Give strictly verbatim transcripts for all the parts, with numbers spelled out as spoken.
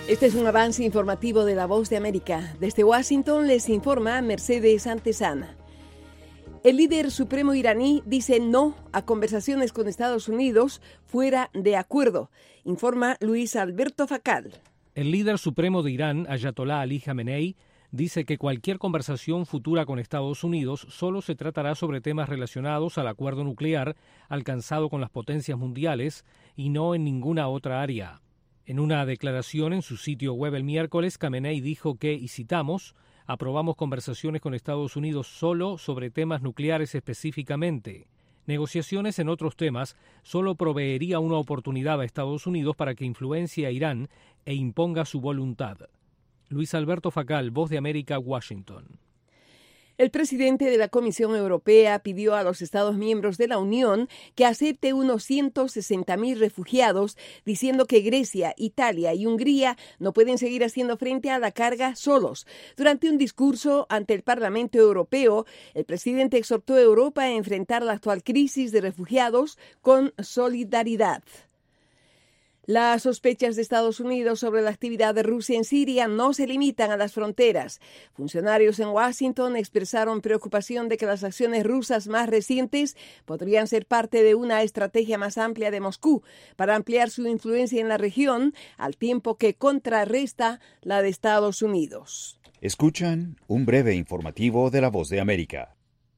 Este es un avance informativo de La Voz de América. Desde Washington les informa Mercedes Antesana. El líder supremo iraní dice no a conversaciones con Estados Unidos fuera de acuerdo, informa Luis Alberto Facal. El líder supremo de Irán, Ayatollah Ali Khamenei, dice que cualquier conversación futura con Estados Unidos solo se tratará sobre temas relacionados al acuerdo nuclear alcanzado con las potencias mundiales y no en ninguna otra área. En una declaración en su sitio web el miércoles, Khamenei dijo que, y citamos, aprobamos conversaciones con Estados Unidos solo sobre temas nucleares específicamente. Negociaciones en otros temas solo proveería una oportunidad a Estados Unidos para que influencie a Irán e imponga su voluntad. Luis Alberto Facal, Voz de América, Washington. El presidente de la Comisión Europea pidió a los Estados miembros de la Unión que acepte unos ciento sesenta mil refugiados, diciendo que Grecia, Italia y Hungría no pueden seguir haciendo frente a la carga solos. Durante un discurso ante el Parlamento Europeo, el presidente exhortó a Europa a enfrentar la actual crisis de refugiados con solidaridad. Las sospechas de Estados Unidos sobre la actividad de Rusia en Siria no se limitan a las fronteras. Funcionarios en Washington expresaron preocupación de que las acciones rusas más recientes podrían ser parte de una estrategia más amplia de Moscú para ampliar su influencia en la región, al tiempo que contrarresta la de Estados Unidos. Escuchan un breve informativo de La Voz de América.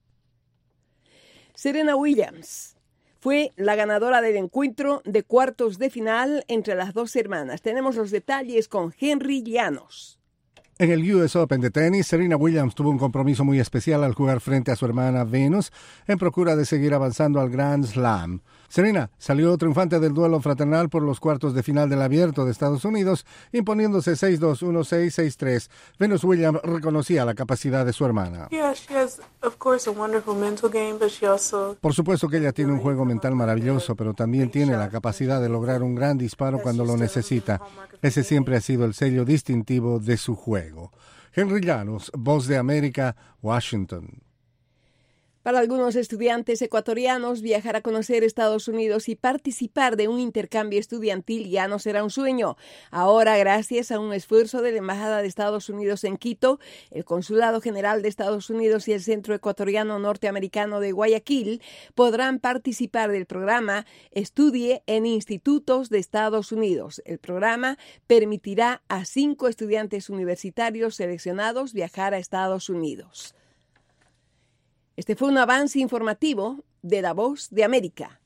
Serena Williams fue la ganadora del encuentro de cuartos de final entre las dos hermanas. Tenemos los detalles con Henry Llanos. En el U S Open de tenis, Serena Williams tuvo un compromiso muy especial al jugar frente a su hermana Venus en procura de seguir avanzando al Grand Slam. Serena salió triunfante del duelo fraternal por los cuartos de final del Abierto de Estados Unidos, imponiéndose seis dos, uno seis, seis tres. Venus Williams reconocía la capacidad de su hermana. Por supuesto que ella tiene un juego mental maravilloso, pero también tiene la capacidad de lograr un gran disparo cuando lo necesita. Ese siempre ha sido el sello distintivo de su juego. Henry Llanos, Voz de América, Washington. Para algunos estudiantes ecuatorianos, viajar a conocer Estados Unidos y participar de un intercambio estudiantil ya no será un sueño. Ahora, gracias a un esfuerzo de la Embajada de Estados Unidos en Quito, el Consulado General de Estados Unidos y el Centro Ecuatoriano Norteamericano de Guayaquil podrán participar del programa Estudie en Institutos de Estados Unidos. El programa permitirá a cinco estudiantes universitarios seleccionados viajar a Estados Unidos. Este fue un avance informativo de La Voz de América.